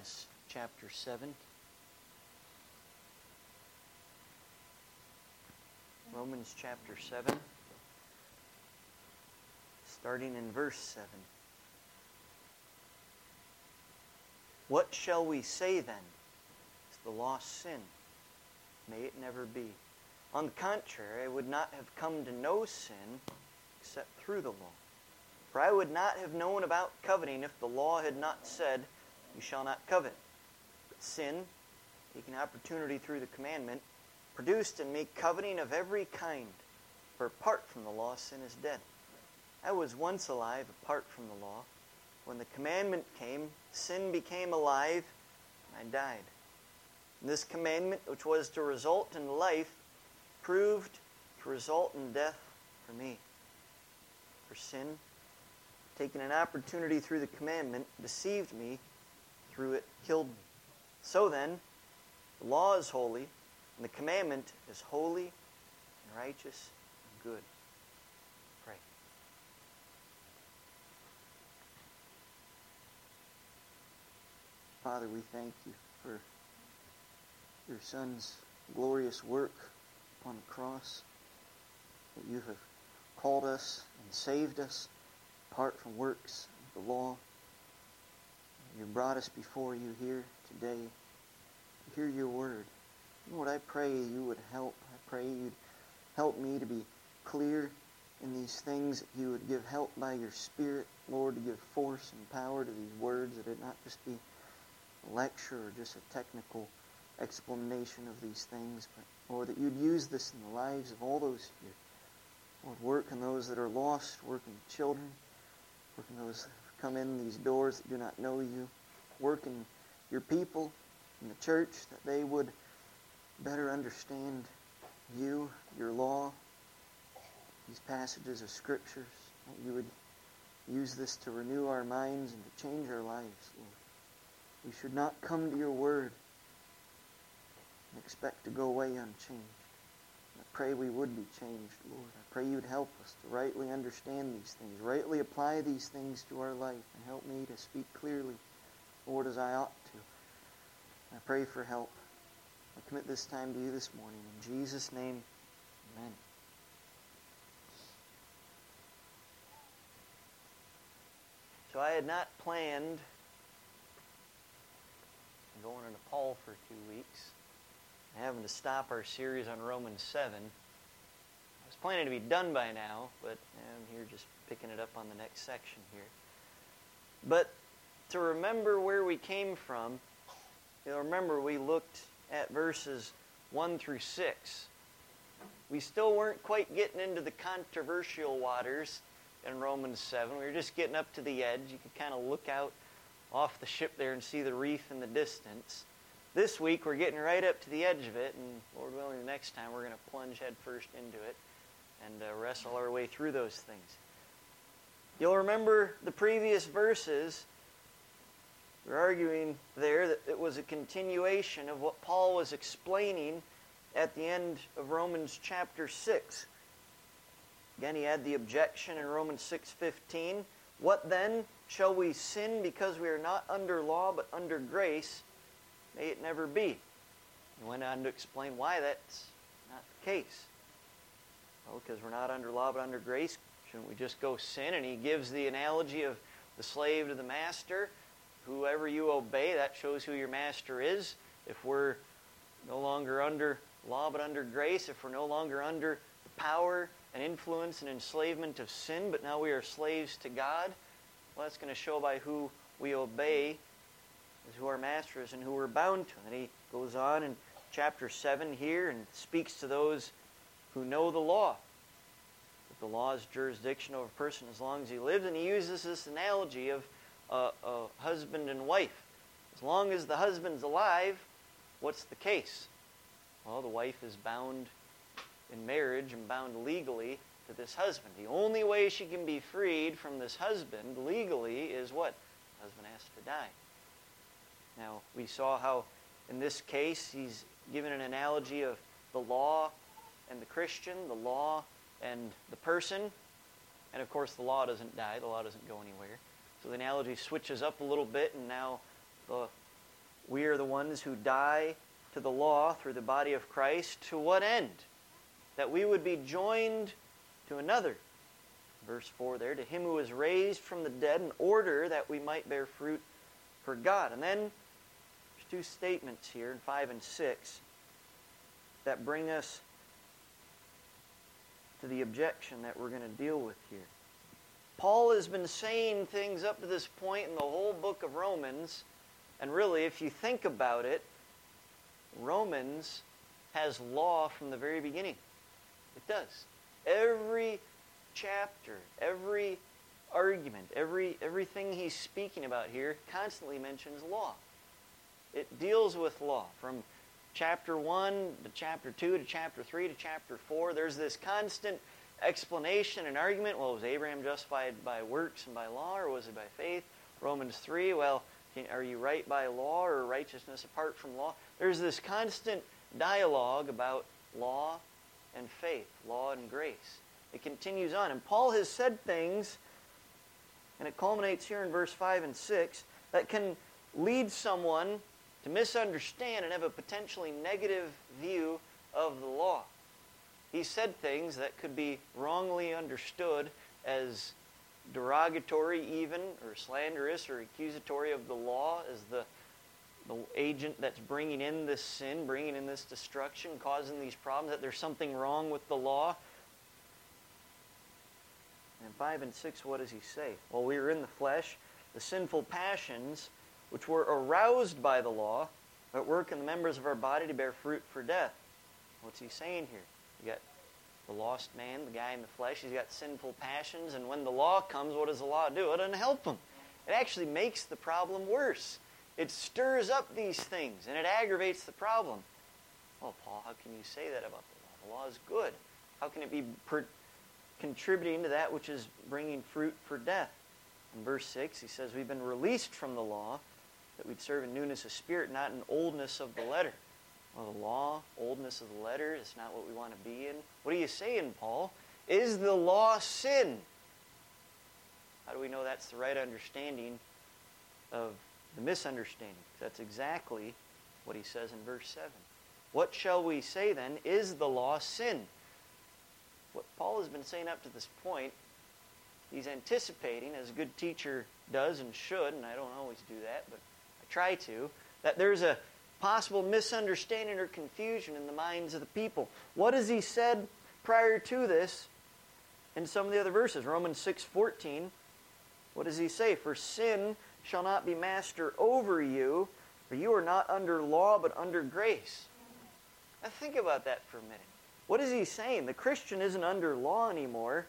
Romans chapter 7. Romans chapter 7, starting in verse 7. What shall we say then? Is the law sin? May it never be. On the contrary, I would not have come to know sin except through the law. For I would not have known about coveting if the law had not said, you shall not covet. But sin, taking opportunity through the commandment, produced in me coveting of every kind. For apart from the law, sin is dead. I was once alive apart from the law. When the commandment came, sin became alive, and I died. And this commandment, which was to result in life, proved to result in death for me. For sin, taking an opportunity through the commandment, deceived me, through it killed me. So then, the law is holy, and the commandment is holy and righteous and good. Pray. Father, we thank you for your Son's glorious work on the cross, that you have called us and saved us apart from works of the law. You brought us before you here today to hear your word. Lord, I pray you would help. I pray you'd help me to be clear in these things, that you would give help by your Spirit, Lord, to give force and power to these words, that it not just be a lecture or just a technical explanation of these things, but, Lord, that you'd use this in the lives of all those here. Lord, work in those that are lost, work in children, work in those that have come in these doors that do not know you, work in your people, in the church, that they would better understand you, your law, these passages of Scriptures, that you would use this to renew our minds and to change our lives, Lord. We should not come to your word and expect to go away unchanged. I pray we would be changed, Lord. I pray you would help us to rightly understand these things, rightly apply these things to our life, and help me to speak clearly, Lord, as I ought to. I pray for help. I commit this time to you this morning. In Jesus' name, amen. So I had not planned on going to Nepal for 2 weeks, having to stop our series on Romans 7. I was planning to be done by now, but I'm here just picking it up on the next section here. But to remember where we came from, you'll remember we looked at verses 1 through 6. We still weren't quite getting into the controversial waters in Romans 7. We were just getting up to the edge. You could kind of look out off the ship there and see the reef in the distance. This week we're getting right up to the edge of it, and Lord willing, the next time we're going to plunge head first into it and wrestle our way through those things. You'll remember the previous verses. We're arguing there that it was a continuation of what Paul was explaining at the end of Romans chapter 6. Again, he had the objection in Romans 6:15. What then? Shall we sin because we are not under law but under grace? May it never be. He went on to explain why that's not the case. Well, because we're not under law but under grace, shouldn't we just go sin? And he gives the analogy of the slave to the master. Whoever you obey, that shows who your master is. If we're no longer under law but under grace, if we're no longer under the power and influence and enslavement of sin, but now we are slaves to God, well, that's going to show by who we obey is who our master is and who we're bound to. And then he goes on in chapter 7 here and speaks to those who know the law. That the law's jurisdiction over a person as long as he lives. And he uses this analogy of a husband and wife. As long as the husband's alive, what's the case? Well, the wife is bound in marriage and bound legally to this husband. The only way she can be freed from this husband legally is what? The husband has to die. Now, we saw how in this case he's given an analogy of the law and the Christian, the law and the person. And of course the law doesn't die, the law doesn't go anywhere. So the analogy switches up a little bit, and now the We are the ones who die to the law through the body of Christ. To what end? That we would be joined to another. Verse 4 there, to him who was raised from the dead in order that we might bear fruit for God. And then there's two statements here in 5 and 6 that bring us to the objection that we're going to deal with here. Paul has been saying things up to this point in the whole book of Romans, and really, if you think about it, Romans has law from the very beginning. It does. Every chapter, every argument, everything he's speaking about here constantly mentions law. It deals with law. From chapter 1 to chapter 2 to chapter 3 to chapter 4, there's this constant explanation and argument. Well, was Abraham justified by works and by law, or was it by faith? Romans 3, well, are you right by law or righteousness apart from law? There's this constant dialogue about law and faith, law and grace. It continues on. And Paul has said things, and it culminates here in verse 5 and 6, that can lead someone to misunderstand and have a potentially negative view of the law. He said things that could be wrongly understood as derogatory even, or slanderous, or accusatory of the law, as the agent that's bringing in this sin, bringing in this destruction, causing these problems, that there's something wrong with the law. And 5 and 6, what does he say? Well, we were in the flesh, the sinful passions, which were aroused by the law, at work in the members of our body to bear fruit for death. What's he saying here? You got the lost man, the guy in the flesh, he's got sinful passions, and when the law comes, what does the law do? It doesn't help him. It actually makes the problem worse. It stirs up these things, and it aggravates the problem. Well, Paul, how can you say that about the law? The law is good. How can it be contributing to that which is bringing fruit for death? In verse 6, he says, we've been released from the law, that we'd serve in newness of spirit, not in oldness of the letter. Well, the law, oldness of the letter, is not what we want to be in. What are you saying, Paul? Is the law sin? How do we know that's the right understanding of the misunderstanding? That's exactly what he says in verse 7. What shall we say then? Is the law sin? What Paul has been saying up to this point, he's anticipating, as a good teacher does and should, and I don't always do that, but I try to, that there's a possible misunderstanding or confusion in the minds of the people. What has he said prior to this in some of the other verses? Romans 6:14, what does he say? For sin shall not be master over you, for you are not under law but under grace. Now think about that for a minute. What is he saying? The Christian isn't under law anymore.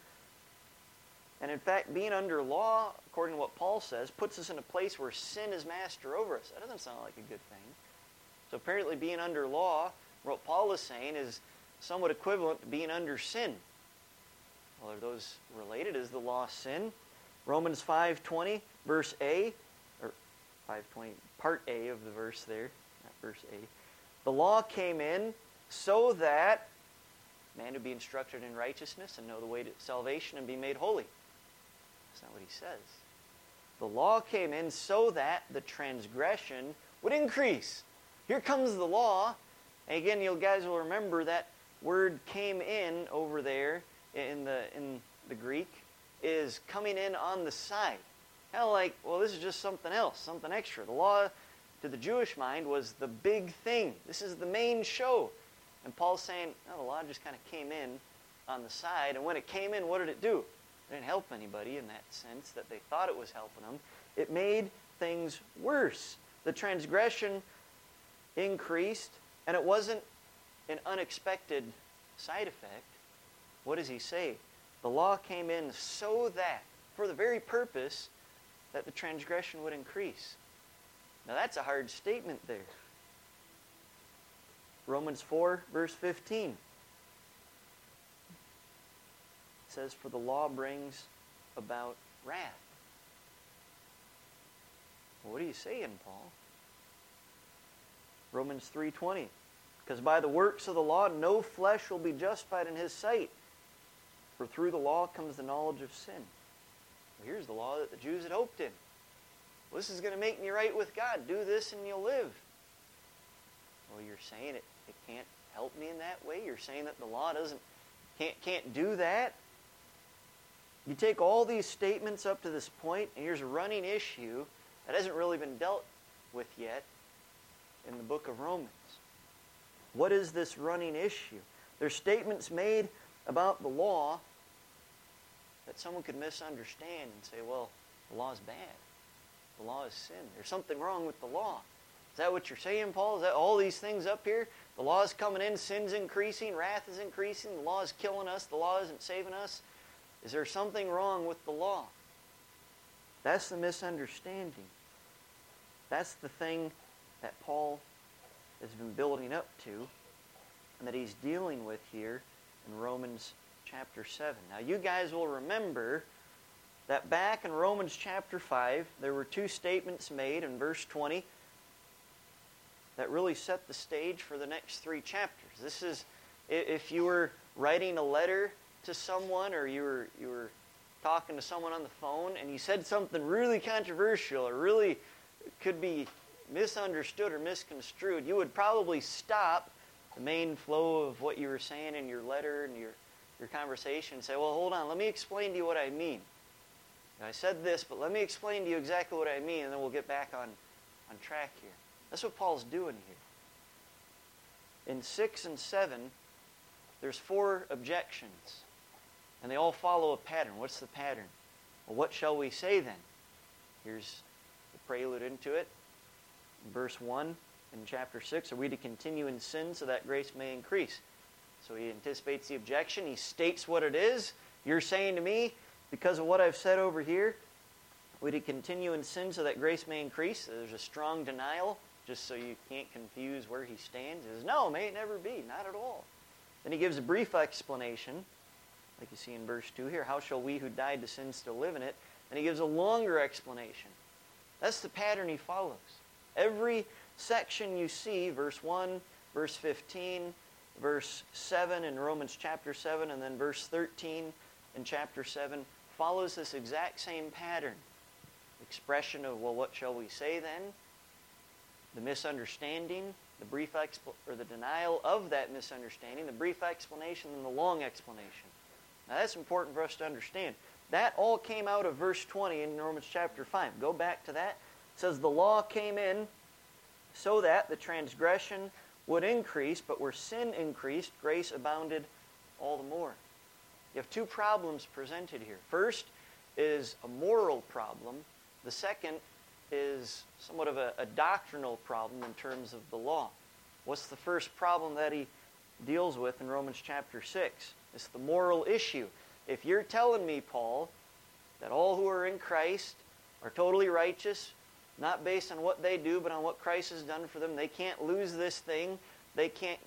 And in fact, being under law, according to what Paul says, puts us in a place where sin is master over us. That doesn't sound like a good thing. So apparently being under law, what Paul is saying, is somewhat equivalent to being under sin. Well, are those related? Is the law sin? Romans 5:20, verse A, or 5:20, part A of the verse there, not verse A. The law came in so that man would be instructed in righteousness and know the way to salvation and be made holy. That's not what he says. The law came in so that the transgression would increase. Here comes the law. And again, you guys will remember that word came in over there in the Greek is coming in on the side. Kind of like, well, this is just something else, something extra. The law, to the Jewish mind, was the big thing. This is the main show. And Paul's saying, no, the law just kind of came in on the side. And when it came in, what did it do? It didn't help anybody in that sense that they thought it was helping them. It made things worse. The transgression increased, and it wasn't an unexpected side effect. What does he say? The law came in so that, for the very purpose, that the transgression would increase. Now that's a hard statement there. Romans 4, verse 15. It says, for the law brings about wrath. Well, what are you saying, Paul? Romans 3:20. Because by the works of the law, no flesh will be justified in his sight. For through the law comes the knowledge of sin. Well, here's the law that the Jews had hoped in. Well, this is going to make me right with God. Do this and you'll live. Well, you're saying it can't help me in that way? You're saying that the law can't do that? You take all these statements up to this point, and here's a running issue that hasn't really been dealt with yet in the book of Romans. What is this running issue? There's statements made about the law that someone could misunderstand and say, well, the law is bad. The law is sin. There's something wrong with the law. Is that what you're saying, Paul? Is that all these things up here? The law is coming in, sin's increasing, wrath is increasing, the law is killing us, the law isn't saving us. Is there something wrong with the law? That's the misunderstanding. That's the thing that Paul has been building up to and that he's dealing with here in Romans chapter 7. Now, you guys will remember that back in Romans chapter 5, there were two statements made in verse 20 that really set the stage for the next three chapters. This is, if you were writing a letter to someone or you were talking to someone on the phone and you said something really controversial or really could be misunderstood or misconstrued, you would probably stop the main flow of what you were saying in your letter and your conversation and say, well, hold on, let me explain to you what I mean. I said this, but let me explain to you exactly what I mean, and then we'll get back on track here. That's what Paul's doing here. In 6 and 7, there's 4 objections, and they all follow a pattern. What's the pattern? Well, what shall we say then? Here's the prelude into it. In verse 1 in chapter 6, are we to continue in sin so that grace may increase? So he anticipates the objection. He states what it is. You're saying to me, because of what I've said over here, we to continue in sin so that grace may increase. There's a strong denial, just so you can't confuse where he stands. He says, no, may it never be, not at all. Then he gives a brief explanation, like you see in verse 2 here. How shall we who died to sin still live in it? And he gives a longer explanation. That's the pattern he follows. Every section you see, verse 1, verse 15, verse 7 in Romans chapter 7, and then verse 13 in chapter 7, follows this exact same pattern. Expression of, well, what shall we say then? The misunderstanding, the brief or the denial of that misunderstanding, the brief explanation, and the long explanation. Now that's important for us to understand. That all came out of verse 20 in Romans chapter 5. Go back to that. It says the law came in so that the transgression would increase, but where sin increased, grace abounded all the more. You have 2 problems presented here. First is a moral problem. The second is somewhat of a doctrinal problem in terms of the law. What's the first problem that he deals with in Romans chapter 6? It's the moral issue. If you're telling me, Paul, that all who are in Christ are totally righteous, not based on what they do, but on what Christ has done for them, they can't lose this thing, they can't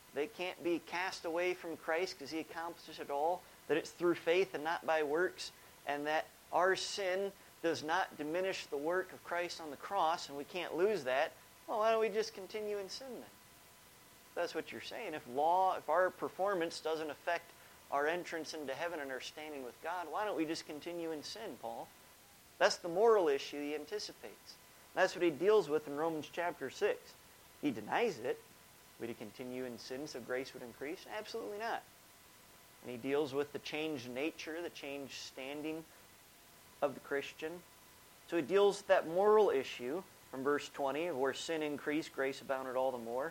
be cast away from Christ because he accomplished it all, that it's through faith and not by works, and that our sin does not diminish the work of Christ on the cross, and we can't lose that, well, why don't we just continue in sin then? That's what you're saying. If our performance doesn't affect our entrance into heaven and our standing with God, why don't we just continue in sin, Paul? That's the moral issue he anticipates. That's what he deals with in Romans chapter 6. He denies it. Would he continue in sin so grace would increase? Absolutely not. And he deals with the changed nature, the changed standing of the Christian. So he deals with that moral issue from verse 20, where sin increased, grace abounded all the more.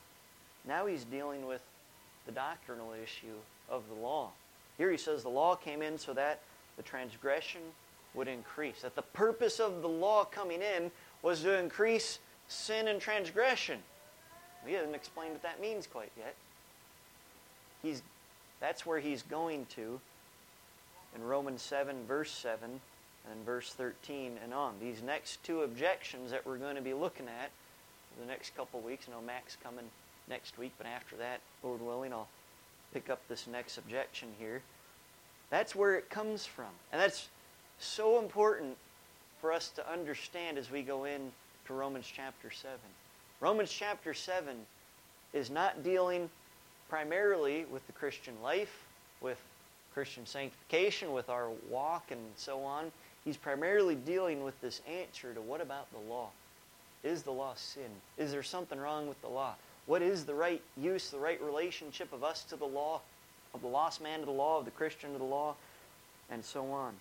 Now he's dealing with the doctrinal issue of the law. Here he says the law came in so that the transgression would increase. That the purpose of the law coming in was to increase sin and transgression. He hasn't explained what that means quite yet. That's where he's going to in Romans 7, verse 7, and verse 13 and on. These next 2 objections that we're going to be looking at for the next couple of weeks. I know Mac's coming next week, but after that, Lord willing, I'll pick up this next objection here. That's where it comes from. And that's so important for us to understand as we go into Romans chapter 7. Romans chapter 7 is not dealing primarily with the Christian life, with Christian sanctification, with our walk and so on. He's primarily dealing with this answer to what about the law? Is the law sin? Is there something wrong with the law? What is the right use, the right relationship of us to the law, of the lost man to the law, of the Christian to the law, and so on.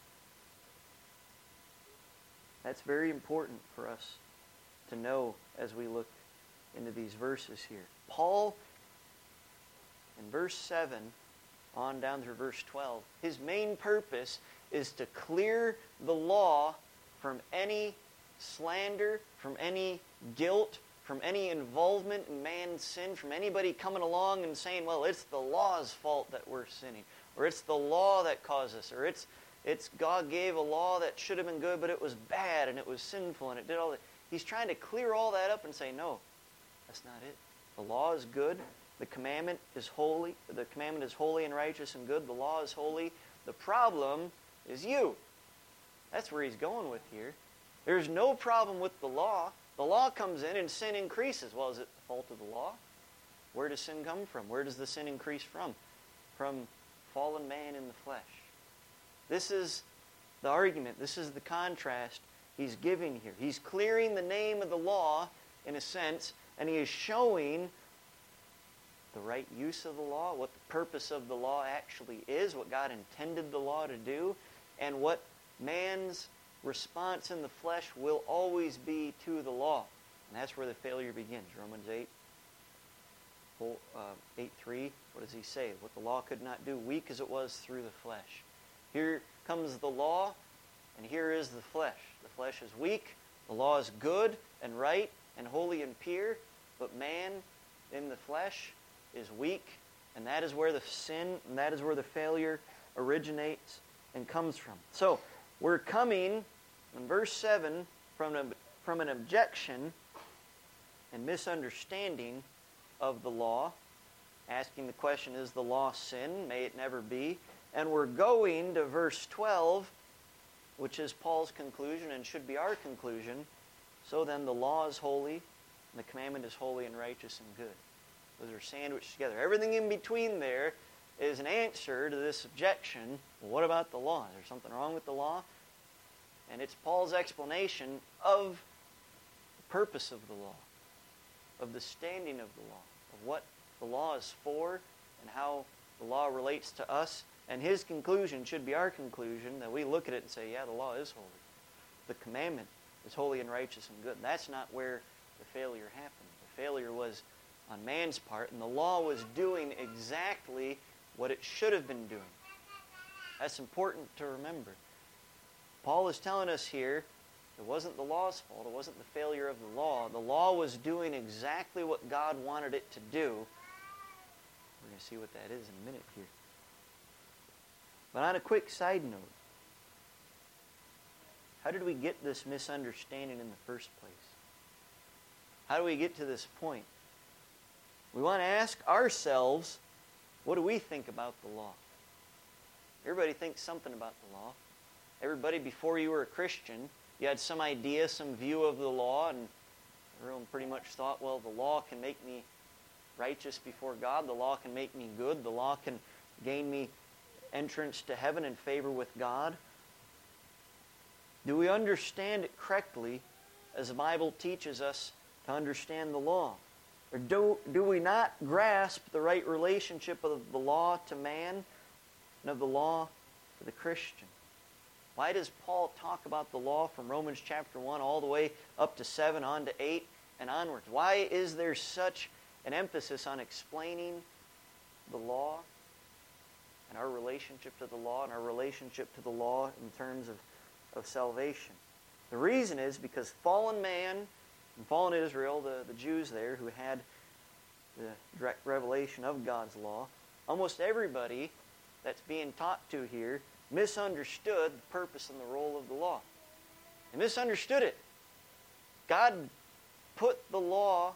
That's very important for us to know as we look into these verses here. Paul, in verse 7, on down through verse 12, his main purpose is to clear the law from any slander, from any guilt, from any involvement in man's sin, from anybody coming along and saying, well, it's the law's fault that we're sinning, or it's the law that caused us, or it's God gave a law that should have been good, but it was bad and it was sinful and it did all that. He's trying to clear all that up and say, no, that's not it. The law is good. The commandment is holy. The commandment is holy and righteous and good. The law is holy. The problem is you. That's where he's going with here. There's no problem with the law. The law comes in and sin increases. Well, is it the fault of the law? Where does sin come from? Where does the sin increase from? From fallen man in the flesh. This is the argument. This is the contrast he's giving here. He's clearing the name of the law, in a sense, and he is showing the right use of the law, what the purpose of the law actually is, what God intended the law to do, and what man's response in the flesh will always be to the law. And that's where the failure begins. Romans 8:3, what does he say? What the law could not do, weak as it was through the flesh. Here comes the law, and here is the flesh. The flesh is weak, the law is good and right and holy and pure, but man in the flesh is weak, and that is where the sin and that is where the failure originates and comes from. So, we're coming in verse 7 from an objection and misunderstanding of the law, asking the question, is the law sin? May it never be. And we're going to verse 12, which is Paul's conclusion and should be our conclusion. So then the law is holy, and the commandment is holy and righteous and good. Those are sandwiched together. Everything in between there is an answer to this objection. Well, what about the law? Is there something wrong with the law? And it's Paul's explanation of the purpose of the law, of the standing of the law, of what the law is for, and how the law relates to us. And his conclusion should be our conclusion, that we look at it and say, yeah, the law is holy. The commandment is holy and righteous and good. And that's not where the failure happened. The failure was on man's part, and the law was doing exactly what it should have been doing. That's important to remember. Paul is telling us here, it wasn't the law's fault. It wasn't the failure of the law. The law was doing exactly what God wanted it to do. We're going to see what that is in a minute here. But on a quick side note, how did we get this misunderstanding in the first place? How do we get to this point? We want to ask ourselves, what do we think about the law? Everybody thinks something about the law. Everybody, before you were a Christian, you had some idea, some view of the law, and everyone pretty much thought, well, the law can make me righteous before God. The law can make me good. The law can gain me entrance to heaven and favor with God. Do we understand it correctly as the Bible teaches us to understand the law? Or do we not grasp the right relationship of the law to man and of the law to the Christian? Why does Paul talk about the law from Romans chapter 1 all the way up to 7, on to 8, and onwards? Why is there such an emphasis on explaining the law and our relationship to the law and our relationship to the law in terms of salvation? The reason is because fallen man and fallen Israel, the Jews there who had the direct revelation of God's law, almost everybody that's being taught to here misunderstood the purpose and the role of the law. They misunderstood it. God put the law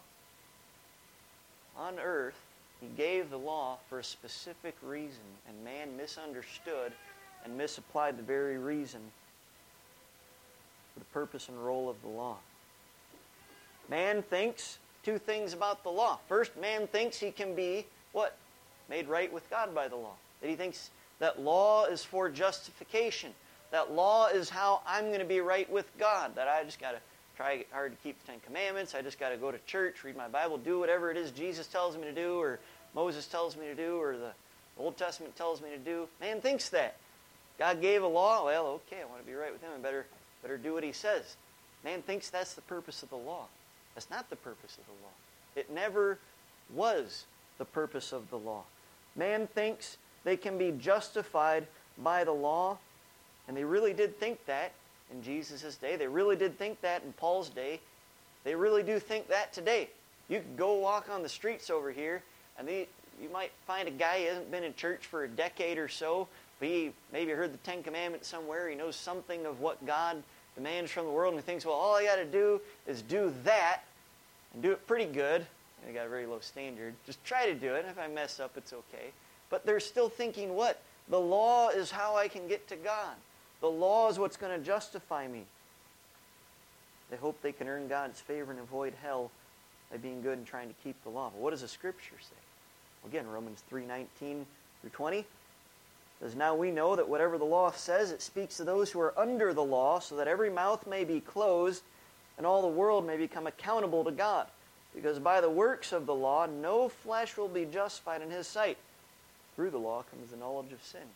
on earth. He gave the law for a specific reason, and man misunderstood and misapplied the very reason for the purpose and role of the law. Man thinks two things about the law. First, man thinks he can be, what? Made right with God by the law. That he thinks that law is for justification. That law is how I'm going to be right with God. That I just got to try hard to keep the Ten Commandments. I just got to go to church, read my Bible, do whatever it is Jesus tells me to do, or Moses tells me to do, or the Old Testament tells me to do. Man thinks that. God gave a law. Well, okay, I want to be right with him. I better do what he says. Man thinks that's the purpose of the law. That's not the purpose of the law. It never was the purpose of the law. Man thinks they can be justified by the law, and they really did think that in Jesus' day. They really did think that in Paul's day. They really do think that today. You could go walk on the streets over here, and you might find a guy who hasn't been in church for a decade or so, but he maybe heard the Ten Commandments somewhere. He knows something of what God demands from the world, and he thinks, well, all I got to do is do that, and do it pretty good. And I got a very low standard. Just try to do it. If I mess up, it's okay. But they're still thinking what? The law is how I can get to God. The law is what's going to justify me. They hope they can earn God's favor and avoid hell by being good and trying to keep the law. But what does the Scripture say? Well, again, Romans 3:19 through 20 says, now we know that whatever the law says, it speaks to those who are under the law, so that every mouth may be closed and all the world may become accountable to God. Because by the works of the law, no flesh will be justified in his sight. Through the law comes the knowledge of sin.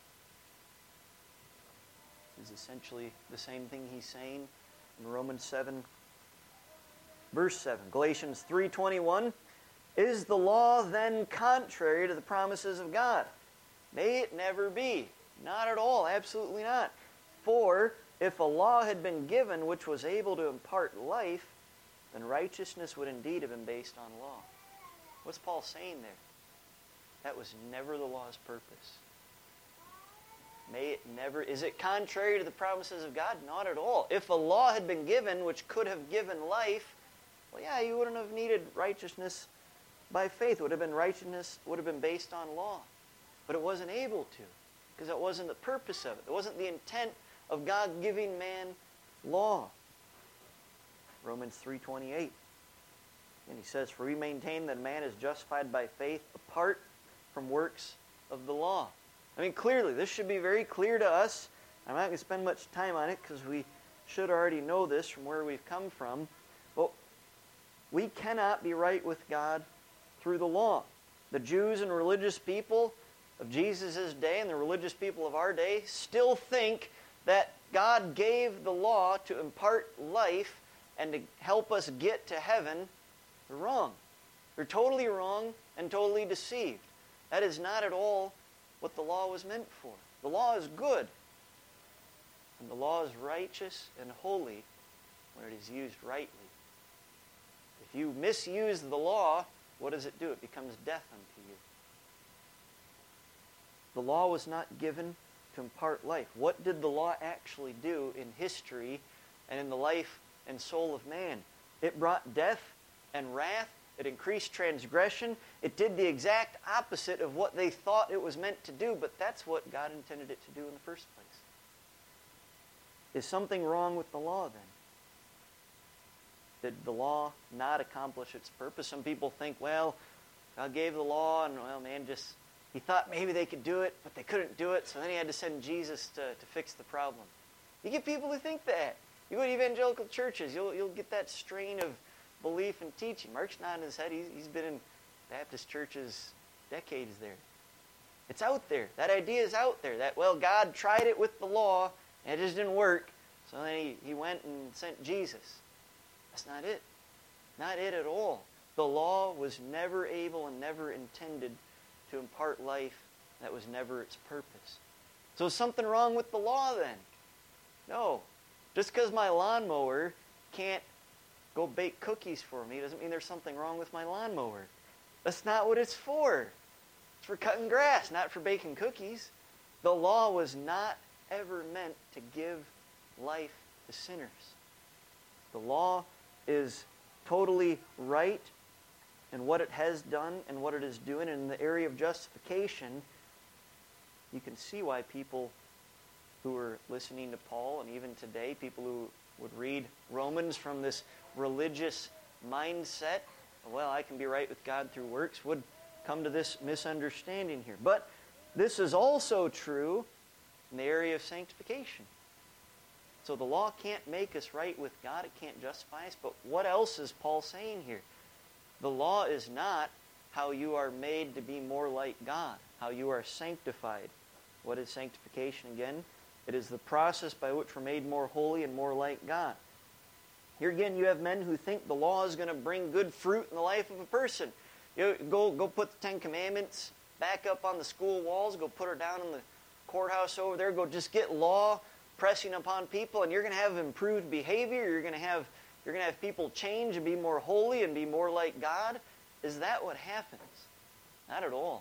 Is essentially the same thing he's saying in Romans 7, verse 7. Galatians 3:21, is the law then contrary to the promises of God? May it never be. Not at all. Absolutely not. For if a law had been given which was able to impart life, then righteousness would indeed have been based on law. What's Paul saying there? That was never the law's purpose. May it never... Is it contrary to the promises of God? Not at all. If a law had been given which could have given life, well, yeah, you wouldn't have needed righteousness by faith. Righteousness would have been based on law. But it wasn't able to, because that wasn't the purpose of it. It wasn't the intent of God giving man law. Romans 3:28. And he says, for we maintain that man is justified by faith apart from works of the law. I mean, clearly, this should be very clear to us. I'm not going to spend much time on it because we should already know this from where we've come from. But we cannot be right with God through the law. The Jews and religious people of Jesus' day and the religious people of our day still think that God gave the law to impart life and to help us get to heaven. They're wrong. They're totally wrong and totally deceived. That is not at all what the law was meant for. The law is good. And the law is righteous and holy when it is used rightly. If you misuse the law, what does it do? It becomes death unto you. The law was not given to impart life. What did the law actually do in history and in the life and soul of man? It brought death and wrath. It increased transgression. It did the exact opposite of what they thought it was meant to do, but that's what God intended it to do in the first place. Is something wrong with the law then? Did the law not accomplish its purpose? Some people think, well, God gave the law, and well, man, he thought maybe they could do it, but they couldn't do it, so then he had to send Jesus to fix the problem. You get people who think that. You go to evangelical churches, you'll get that strain of belief and teaching. Mark's nodding his head. He's been in Baptist churches decades there. It's out there. That idea is out there. That, well, God tried it with the law, and it just didn't work, so then he went and sent Jesus. That's not it. Not it at all. The law was never able and never intended to impart life. That was never its purpose. So is something wrong with the law then? No. Just because my lawnmower can't go bake cookies for me doesn't mean there's something wrong with my lawnmower. That's not what it's for. It's for cutting grass, not for baking cookies. The law was not ever meant to give life to sinners. The law is totally right in what it has done and what it is doing. And in the area of justification, you can see why people who are listening to Paul, and even today, people who would read Romans from this religious mindset, well, I can be right with God through works, would come to this misunderstanding here. But this is also true in the area of sanctification. So the law can't make us right with God. It can't justify us. But what else is Paul saying here? The law is not how you are made to be more like God, how you are sanctified. What is sanctification again? It is the process by which we're made more holy and more like God. Here again, you have men who think the law is going to bring good fruit in the life of a person. Go put the Ten Commandments back up on the school walls. Go put her down in the courthouse over there. Go just get law pressing upon people, and you're going to have improved behavior. You're going to have people change and be more holy and be more like God. Is that what happens? Not at all.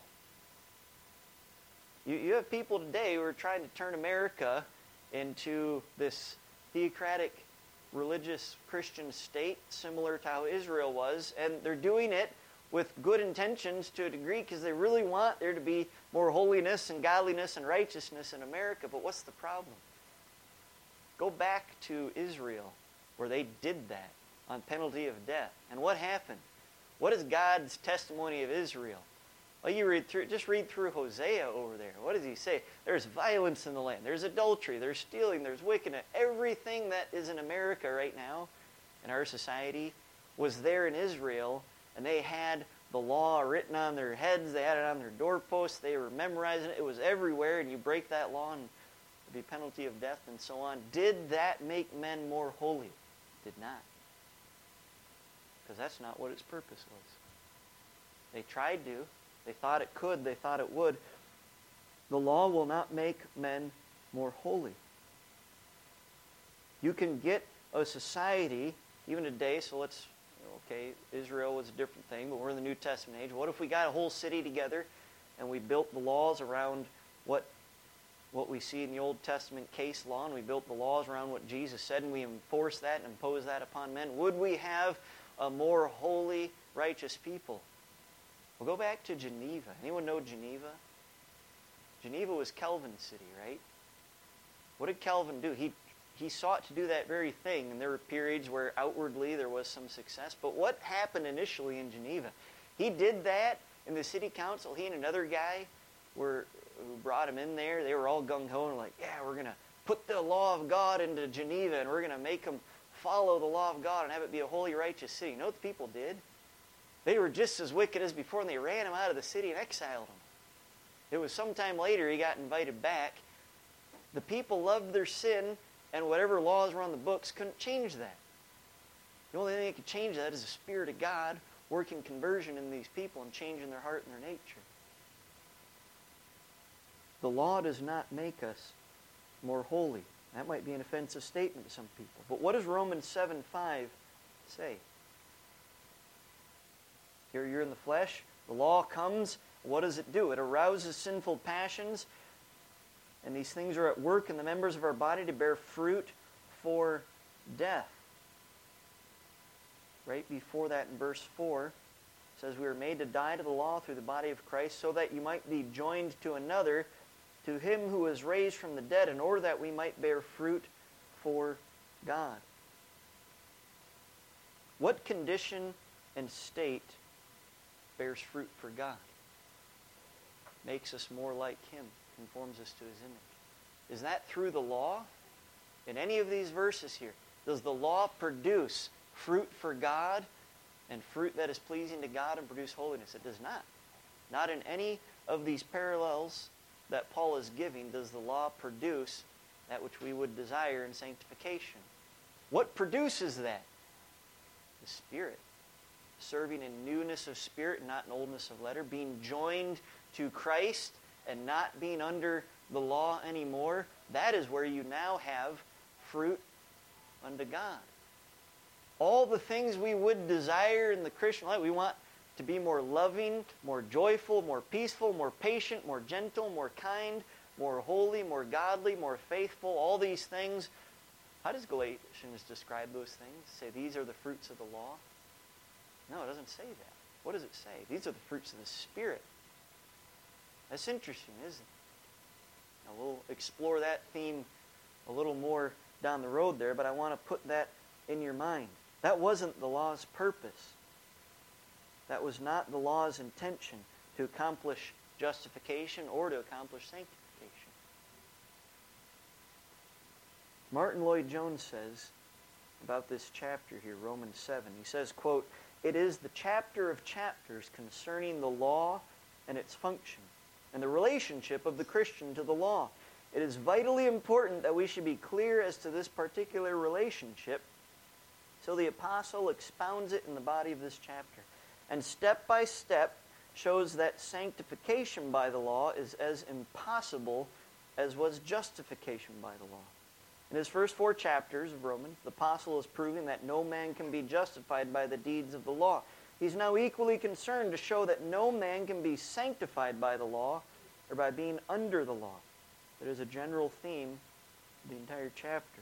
You have people today who are trying to turn America into this theocratic, religious Christian state, similar to how Israel was, and they're doing it with good intentions to a degree because they really want there to be more holiness and godliness and righteousness in America. But what's the problem? Go back to Israel, where they did that on penalty of death. And what happened? What is God's testimony of Israel? Well, just read through Hosea over there. What does he say? There's violence in the land. There's adultery. There's stealing. There's wickedness. Everything that is in America right now, in our society, was there in Israel, and they had the law written on their heads. They had it on their doorposts. They were memorizing it. It was everywhere, and you break that law, and the penalty of death and so on. Did that make men more holy? It did not. Because that's not what its purpose was. They tried to. They thought it could. They thought it would. The law will not make men more holy. You can get a society, even today, so Israel was a different thing, but we're in the New Testament age. What if we got a whole city together and we built the laws around what we see in the Old Testament case law, and we built the laws around what Jesus said, and we enforce that and impose that upon men? Would we have a more holy, righteous people? Well, go back to Geneva. Anyone know Geneva? Geneva was Calvin's city, right? What did Calvin do? He sought to do that very thing, and there were periods where outwardly there was some success. But what happened initially in Geneva? He did that in the city council. He and another guy who brought him in there. They were all gung-ho and like, yeah, we're going to put the law of God into Geneva, and we're going to make them follow the law of God and have it be a holy, righteous city. You know what the people did? They were just as wicked as before, and they ran him out of the city and exiled him. It was sometime later he got invited back. The people loved their sin, and whatever laws were on the books couldn't change that. The only thing that could change that is the Spirit of God working conversion in these people and changing their heart and their nature. The law does not make us more holy. That might be an offensive statement to some people. But what does Romans 7:5 say? Here you're in the flesh. The law comes. What does it do? It arouses sinful passions. And these things are at work in the members of our body to bear fruit for death. Right before that in verse 4, it says, we are made to die to the law through the body of Christ, so that you might be joined to another, to him who was raised from the dead, in order that we might bear fruit for God. What condition and state bears fruit for God? Makes us more like him, conforms us to his image. Is that through the law? In any of these verses here, does the law produce fruit for God and fruit that is pleasing to God and produce holiness? It does not. Not in any of these parallels that Paul is giving does the law produce that which we would desire in sanctification. What produces that? The Spirit. Serving in newness of spirit, not in oldness of letter. Being joined to Christ and not being under the law anymore. That is where you now have fruit unto God. All the things we would desire in the Christian life, we want to be more loving, more joyful, more peaceful, more patient, more gentle, more kind, more holy, more godly, more faithful, all these things. How does Galatians describe those things? Say these are the fruits of the law? No, it doesn't say that. What does it say? These are the fruits of the Spirit. That's interesting, isn't it? Now we'll explore that theme a little more down the road there, but I want to put that in your mind. That wasn't the law's purpose. That was not the law's intention, to accomplish justification or to accomplish sanctification. Martin Lloyd-Jones says about this chapter here, Romans 7, he says, quote, "It is the chapter of chapters concerning the law and its function, and the relationship of the Christian to the law. It is vitally important that we should be clear as to this particular relationship, so the apostle expounds it in the body of this chapter, and step by step shows that sanctification by the law is as impossible as was justification by the law." In his first 4 chapters of Romans, the apostle is proving that no man can be justified by the deeds of the law. He's now equally concerned to show that no man can be sanctified by the law or by being under the law. That is a general theme of the entire chapter.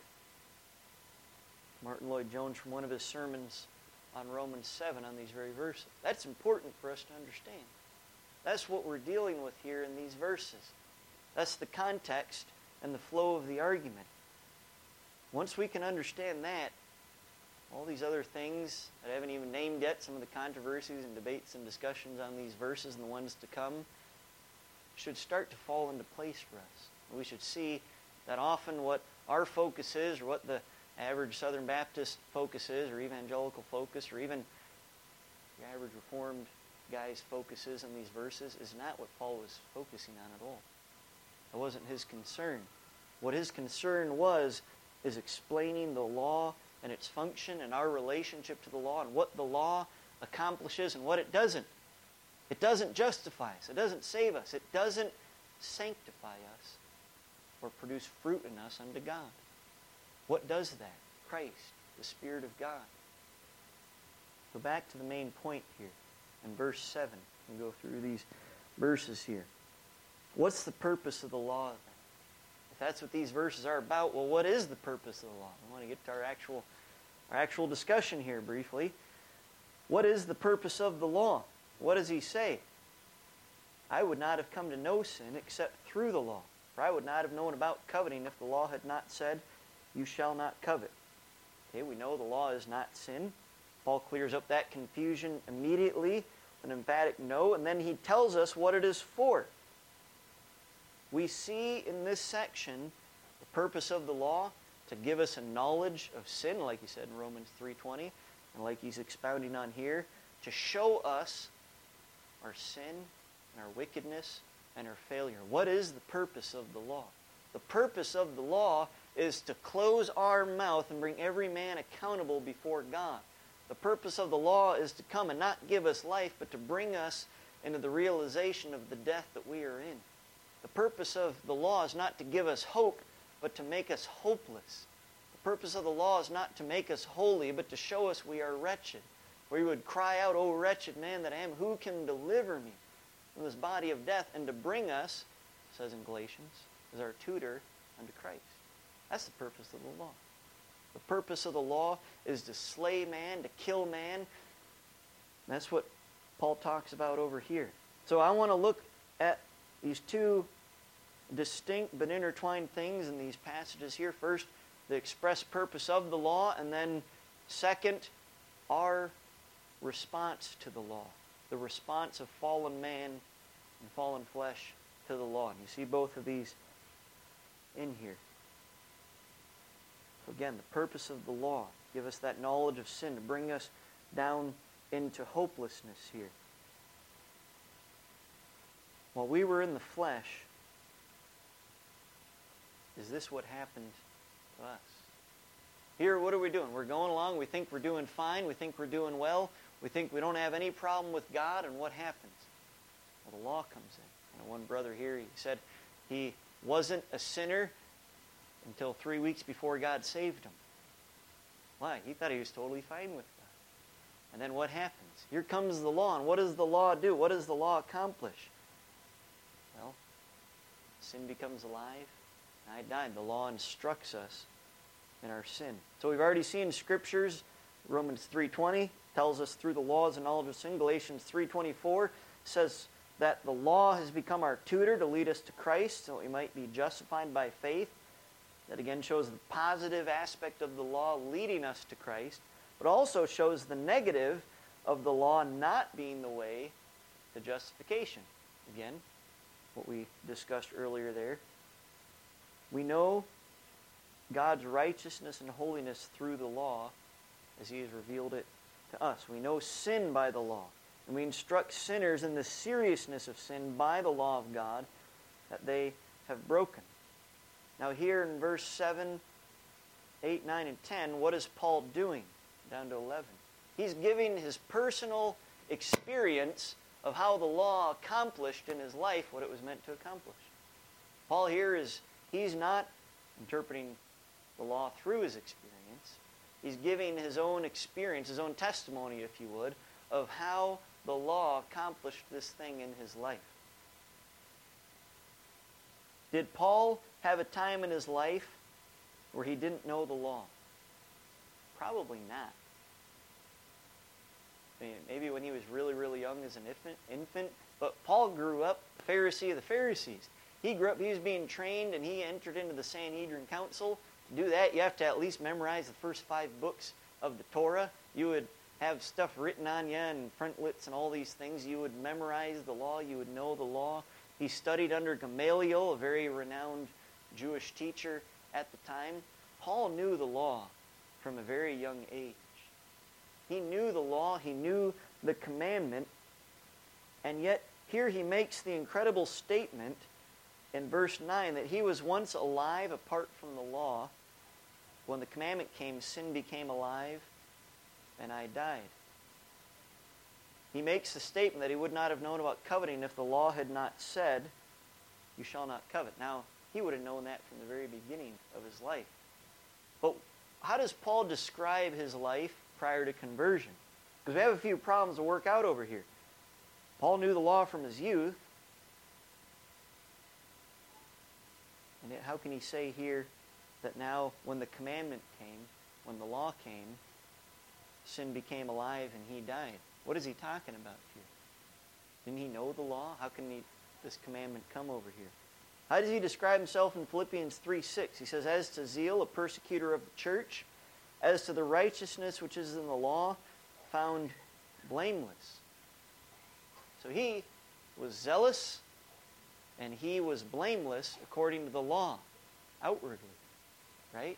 Martin Lloyd-Jones, from one of his sermons on Romans 7 on these very verses. That's important for us to understand. That's what we're dealing with here in these verses. That's the context and the flow of the argument. Once we can understand that, all these other things that I haven't even named yet, some of the controversies and debates and discussions on these verses and the ones to come, should start to fall into place for us. We should see that often what our focus is, or what the average Southern Baptist focus is, or evangelical focus, or even the average Reformed guy's focus is on these verses, is not what Paul was focusing on at all. That wasn't his concern. What his concern was is explaining the law and its function and our relationship to the law and what the law accomplishes and what it doesn't. It doesn't justify us. It doesn't save us. It doesn't sanctify us or produce fruit in us unto God. What does that? Christ, the Spirit of God. Go back to the main point here in verse 7. We'll go through these verses here. What's the purpose of the law then? If that's what these verses are about, well, what is the purpose of the law? I want to get to our actual discussion here briefly. What is the purpose of the law? What does he say? "I would not have come to know sin except through the law. For I would not have known about coveting if the law had not said, 'You shall not covet.'" Okay, we know the law is not sin. Paul clears up that confusion immediately, an emphatic no, and then he tells us what it is for. We see in this section the purpose of the law to give us a knowledge of sin, like he said in Romans 3:20, and like he's expounding on here, to show us our sin and our wickedness and our failure. What is the purpose of the law? The purpose of the law is to close our mouth and bring every man accountable before God. The purpose of the law is to come and not give us life, but to bring us into the realization of the death that we are in. The purpose of the law is not to give us hope, but to make us hopeless. The purpose of the law is not to make us holy, but to show us we are wretched. We would cry out, "O wretched man that I am, who can deliver me from this body of death?" And to bring us, it says in Galatians, as our tutor unto Christ. That's the purpose of the law. The purpose of the law is to slay man, to kill man. And that's what Paul talks about over here. So I want to look at these two distinct but intertwined things in these passages here. First, the express purpose of the law, and then second, our response to the law. The response of fallen man and fallen flesh to the law. And you see both of these in here. So again, the purpose of the law, give us that knowledge of sin, to bring us down into hopelessness here. While we were in the flesh, is this what happened to us? Here, what are we doing? We're going along. We think we're doing fine. We think we're doing well. We think we don't have any problem with God. And what happens? Well, the law comes in. And one brother here, he said he wasn't a sinner until 3 weeks before God saved him. Why? He thought he was totally fine with God. And then what happens? Here comes the law. And what does the law do? What does the law accomplish? Well, sin becomes alive. And I died. The law instructs us in our sin. So we've already seen scriptures. Romans 3:20 tells us through the law is the knowledge of sin. Galatians 3:24 says that the law has become our tutor to lead us to Christ so that we might be justified by faith. That again shows the positive aspect of the law leading us to Christ, but also shows the negative of the law not being the way to justification. Again, what we discussed earlier there. We know God's righteousness and holiness through the law as He has revealed it to us. We know sin by the law, and we instruct sinners in the seriousness of sin by the law of God that they have broken. Now here in verse 7, 8, 9, and 10, what is Paul doing? Down to 11. He's giving his personal experience of how the law accomplished in his life what it was meant to accomplish. Paul here he's not interpreting the law through his experience. He's giving his own experience, his own testimony, if you would, of how the law accomplished this thing in his life. Did Paul have a time in his life where he didn't know the law? Probably not. Maybe when he was really, really young as an infant. But Paul grew up Pharisee of the Pharisees. He grew up, he was being trained, and he entered into the Sanhedrin Council. To do that, you have to at least memorize the first 5 books of the Torah. You would have stuff written on you and frontlets and all these things. You would memorize the law. You would know the law. He studied under Gamaliel, a very renowned Jewish teacher at the time. Paul knew the law from a very young age. He knew the law, he knew the commandment, and yet here he makes the incredible statement in verse 9 that he was once alive apart from the law. When the commandment came, sin became alive, and I died. He makes the statement that he would not have known about coveting if the law had not said, "You shall not covet." Now, he would have known that from the very beginning of his life. But how does Paul describe his life prior to conversion? Because we have a few problems to work out over here. Paul knew the law from his youth. And yet how can he say here that now when the commandment came, when the law came, sin became alive and he died? What is he talking about here? Didn't he know the law? How can this commandment come over here? How does he describe himself in Philippians 3:6? He says, "As to zeal, a persecutor of the church. As to the righteousness which is in the law, found blameless." So he was zealous and he was blameless according to the law, outwardly, right?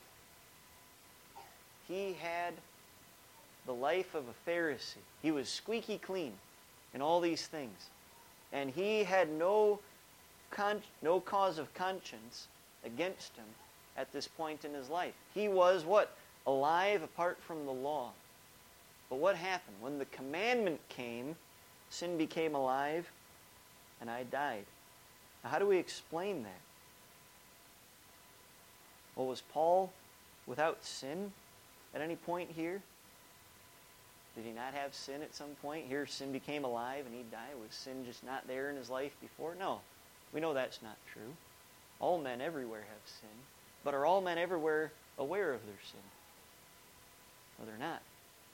He had the life of a Pharisee. He was squeaky clean in all these things. And he had no cause of conscience against him at this point in his life. He was what? Alive apart from the law. But what happened? When the commandment came, sin became alive, and I died. Now, how do we explain that? Well, was Paul without sin at any point here? Did he not have sin at some point? Here, sin became alive and he died. Was sin just not there in his life before? No. We know that's not true. All men everywhere have sin. But are all men everywhere aware of their sin? No, they're not.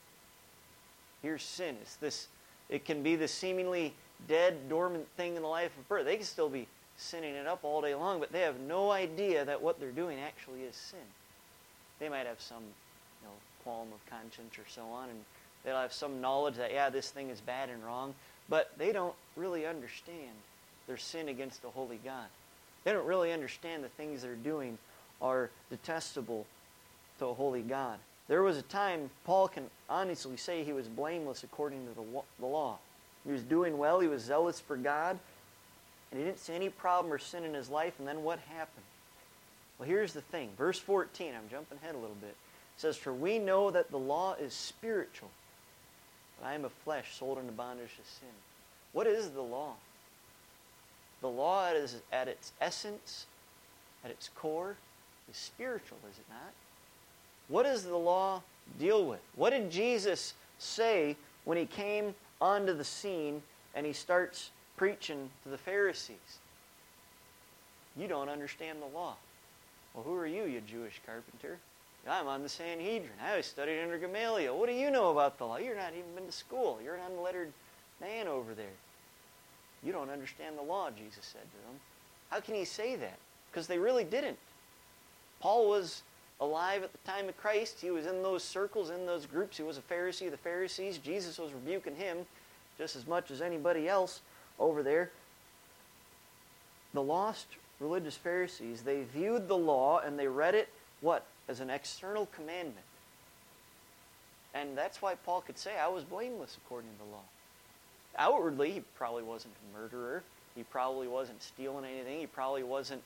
Here's sin. It can be this seemingly dead, dormant thing in the life of a person. They can still be sinning it up all day long, but they have no idea that what they're doing actually is sin. They might have some qualm of conscience or so on, and they'll have some knowledge that, yeah, this thing is bad and wrong, but they don't really understand their sin against the holy God. They don't really understand the things they're doing are detestable to a holy God. There was a time, Paul can honestly say he was blameless according to the law. He was doing well, he was zealous for God, and he didn't see any problem or sin in his life, and then what happened? Well, here's the thing. Verse 14, I'm jumping ahead a little bit. It says, "For we know that the law is spiritual, but I am of flesh, sold into bondage to sin." What is the law? The law is at its essence, at its core, is spiritual, is it not? What does the law deal with? What did Jesus say when he came onto the scene and he starts preaching to the Pharisees? You don't understand the law. Well, who are you, you Jewish carpenter? I'm on the Sanhedrin. I studied under Gamaliel. What do you know about the law? You're not even been to school. You're an unlettered man over there. You don't understand the law, Jesus said to them. How can he say that? Because they really didn't. Paul was alive at the time of Christ. He was in those circles, in those groups. He was a Pharisee of the Pharisees. Jesus was rebuking him just as much as anybody else over there. The lost religious Pharisees, they viewed the law and they read it, what? as an external commandment. And that's why Paul could say, I was blameless according to the law. Outwardly, he probably wasn't a murderer. He probably wasn't stealing anything. He probably wasn't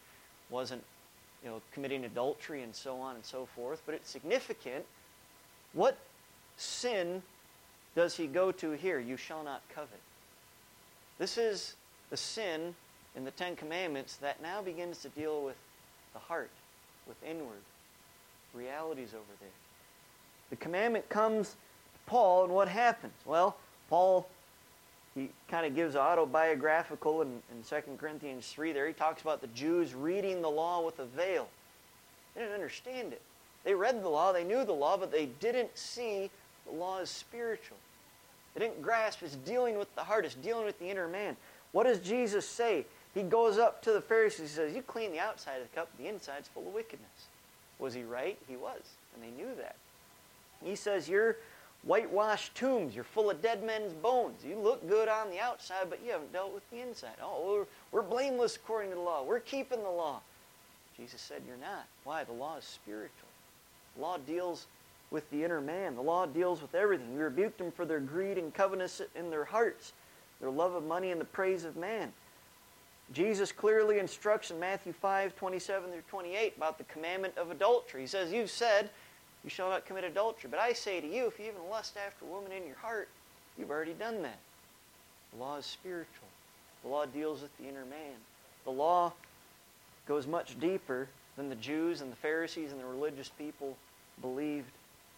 committing adultery and so on and so forth. But it's significant. What sin does he go to here? You shall not covet. This is the sin in the Ten Commandments that now begins to deal with the heart, with inward realities over there. The commandment comes to Paul, and what happens? Well, Paul, he kind of gives autobiographical in 2 Corinthians 3 there. He talks about the Jews reading the law with a veil. They didn't understand it. They read the law, they knew the law, but they didn't see the law as spiritual. They didn't grasp it's dealing with the heart, it's dealing with the inner man. What does Jesus say? He goes up to the Pharisees and says, you clean the outside of the cup, the inside's full of wickedness. Was he right? He was, and they knew that. He says, you're whitewashed tombs. You're full of dead men's bones. You look good on the outside, but you haven't dealt with the inside. Oh, we're blameless according to the law. We're keeping the law. Jesus said, you're not. Why? The law is spiritual. The law deals with the inner man. The law deals with everything. We rebuked them for their greed and covetousness in their hearts, their love of money and the praise of man. Jesus clearly instructs in Matthew 5:27-28 about the commandment of adultery. He says, you've said, you shall not commit adultery. But I say to you, if you even lust after a woman in your heart, you've already done that. The law is spiritual. The law deals with the inner man. The law goes much deeper than the Jews and the Pharisees and the religious people believed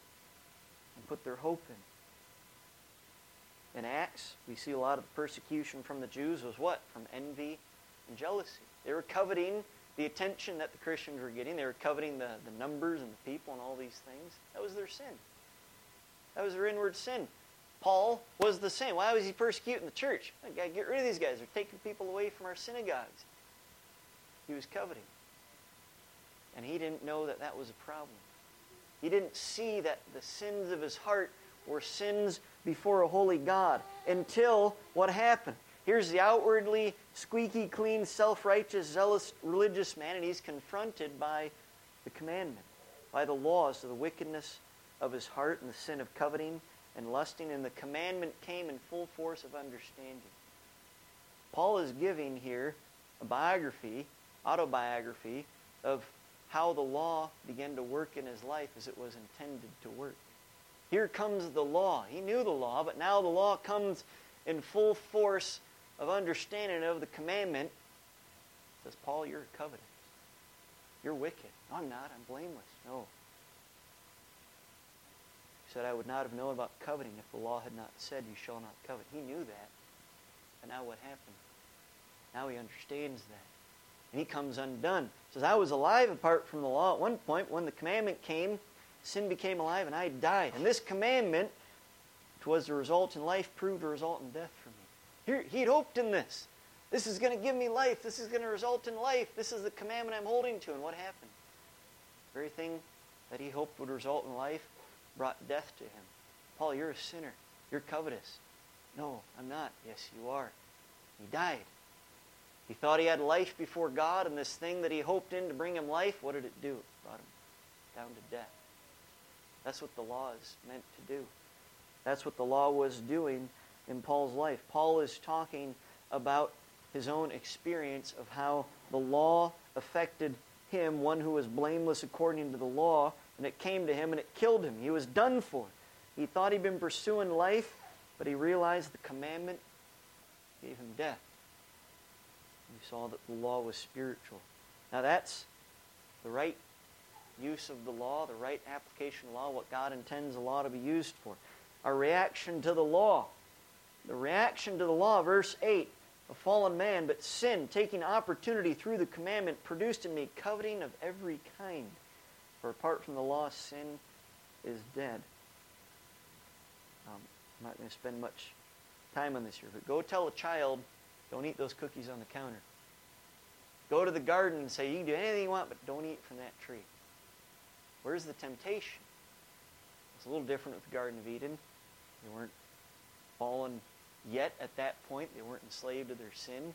and put their hope in. In Acts, we see a lot of the persecution from the Jews was what? From envy and jealousy. They were coveting the attention that the Christians were getting. They were coveting the numbers and the people and all these things. That was their sin. That was their inward sin. Paul was the same. Why was he persecuting the church? I got to get rid of these guys. They're taking people away from our synagogues. He was coveting. And he didn't know that that was a problem. He didn't see that the sins of his heart were sins before a holy God until what happened? Here's the outwardly squeaky clean, self-righteous, zealous religious man, and he's confronted by the commandment, by the laws of the wickedness of his heart and the sin of coveting and lusting, and the commandment came in full force of understanding. Paul is giving here a autobiography of how the law began to work in his life as it was intended to work. Here comes the law. He knew the law, but now the law comes in full force of understanding of the commandment. Says, Paul, you're covetous. You're wicked. No, I'm not. I'm blameless. No. He said, I would not have known about coveting if the law had not said, you shall not covet. He knew that. But now what happened? Now he understands that. And he comes undone. He says, I was alive apart from the law at one point. When the commandment came, sin became alive and I died. And this commandment, which was the result in life, proved a result in death for me. He'd hoped in this. This is going to give me life. This is going to result in life. This is the commandment I'm holding to. And what happened? The very thing that he hoped would result in life brought death to him. Paul, you're a sinner. You're covetous. No, I'm not. Yes, you are. He died. He thought he had life before God, and this thing that he hoped in to bring him life, what did it do? It brought him down to death. That's what the law is meant to do. That's what the law was doing in Paul's life. Paul is talking about his own experience of how the law affected him, one who was blameless according to the law, and it came to him and it killed him. He was done for. He thought he'd been pursuing life, but he realized the commandment gave him death. He saw that the law was spiritual. Now that's the right use of the law, the right application of the law, what God intends the law to be used for. Our reaction to the law. The reaction to the law, verse 8, a fallen man, but sin, taking opportunity through the commandment, produced in me coveting of every kind. For apart from the law, sin is dead. I'm not going to spend much time on this here, but go tell a child, don't eat those cookies on the counter. Go to the garden and say, you can do anything you want, but don't eat from that tree. Where's the temptation? It's a little different with the Garden of Eden. They weren't fallen yet at that point. They weren't enslaved to their sin.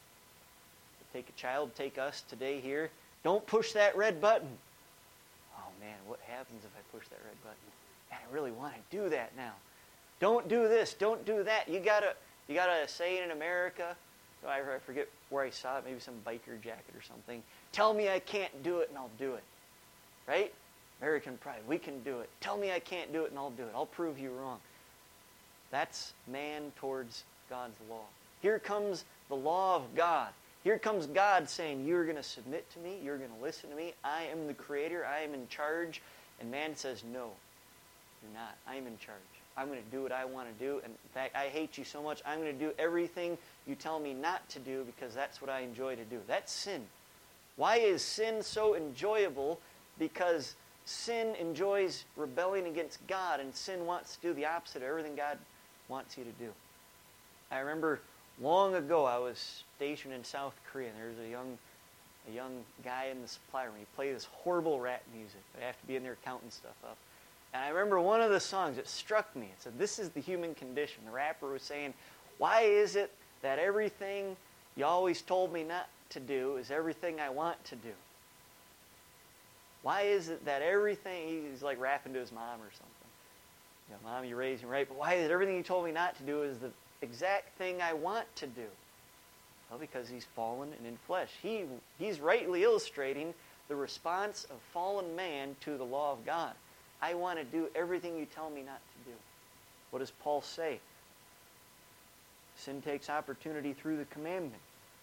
Take a child, take us today here. Don't push that red button. Oh man, what happens if I push that red button? Man, I really want to do that now. Don't do this. Don't do that. You gotta say it in America. I forget where I saw it. Maybe some biker jacket or something. Tell me I can't do it and I'll do it. Right? American pride. We can do it. Tell me I can't do it and I'll do it. I'll prove you wrong. That's man towards God's law. Here comes the law of God. Here comes God saying, you're going to submit to me. You're going to listen to me. I am the Creator. I am in charge. And man says, no, you're not. I'm in charge. I'm going to do what I want to do. And in fact, I hate you so much, I'm going to do everything you tell me not to do because that's what I enjoy to do. That's sin. Why is sin so enjoyable? Because sin enjoys rebelling against God, and sin wants to do the opposite of everything God wants you to do. I remember long ago I was stationed in South Korea, and there was a young guy in the supply room. He played this horrible rap music. I have to be in there counting stuff up. And I remember one of the songs, it struck me. It said, this is the human condition. The rapper was saying, why is it that everything you always told me not to do is everything I want to do? Why is it that everything, he's like rapping to his mom or something. You know, Mom, you raised me right, but why is it everything you told me not to do is the exact thing I want to do? Well, because he's fallen and in flesh. He's rightly illustrating the response of fallen man to the law of God. I want to do everything you tell me not to do. What does Paul say? Sin takes opportunity through the commandment.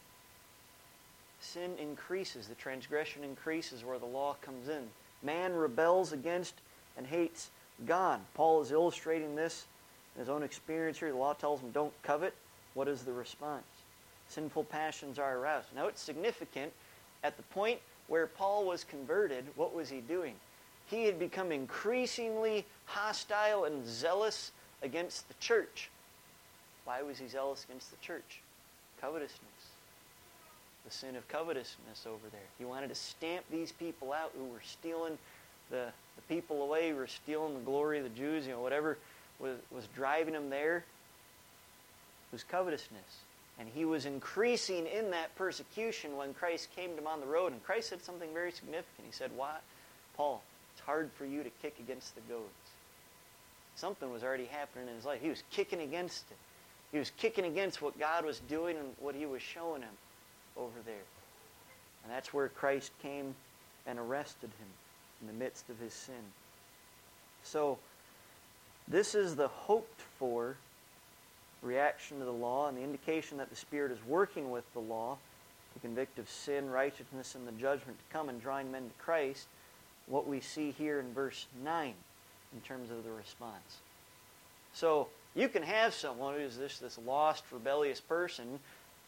Sin increases. The transgression increases where the law comes in. Man rebels against and hates God. Paul is illustrating this in his own experience here. The law tells him, don't covet. What is the response? Sinful passions are aroused. Now it's significant. At the point where Paul was converted, what was he doing? He had become increasingly hostile and zealous against the church. Why was he zealous against the church? Covetousness. The sin of covetousness over there. He wanted to stamp these people out who were stealing the people away, who were stealing the glory of the Jews, whatever was driving him there. It was covetousness. And he was increasing in that persecution when Christ came to him on the road. And Christ said something very significant. He said, "Why, Paul, it's hard for you to kick against the goads." Something was already happening in his life. He was kicking against it. He was kicking against what God was doing and what he was showing him over there. And that's where Christ came and arrested him in the midst of his sin. So, this is the hoped-for reaction to the law and the indication that the Spirit is working with the law to convict of sin, righteousness, and the judgment to come and drawing men to Christ. What we see here in verse 9 in terms of the response. So, you can have someone who's this lost, rebellious person.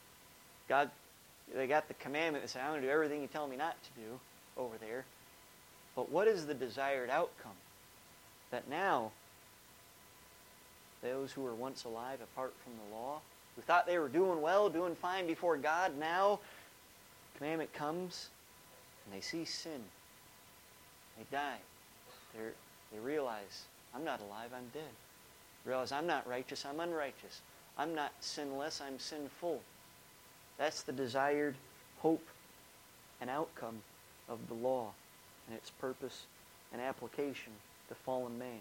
They got the commandment that says, I'm going to do everything you tell me not to do over there. But what is the desired outcome? That now, those who were once alive apart from the law, who thought they were doing well, doing fine before God, now the commandment comes and they see sin. They die. They realize, I'm not alive, I'm dead. Realize I'm not righteous, I'm unrighteous. I'm not sinless, I'm sinful. That's the desired hope and outcome of the law and its purpose and application to fallen man.